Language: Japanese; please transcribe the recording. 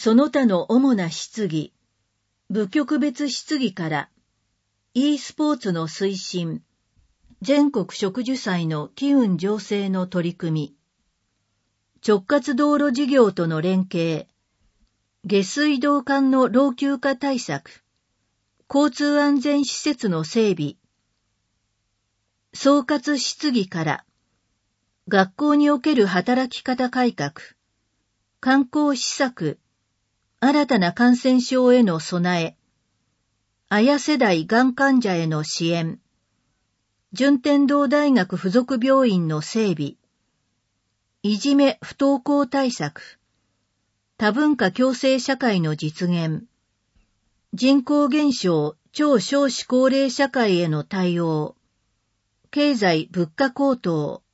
その他の主な質疑、部局別質疑から、e スポーツの推進、全国植樹祭の機運醸成の取り組み、直轄道路事業との連携、下水道管の老朽化対策、交通安全施設の整備、総括質疑から、学校における働き方改革、観光施策、新たな感染症への備え、綾世代がん患者への支援、順天堂大学附属病院の整備、いじめ不登校対策、多文化共生社会の実現、人口減少超少子高齢社会への対応、経済物価高騰、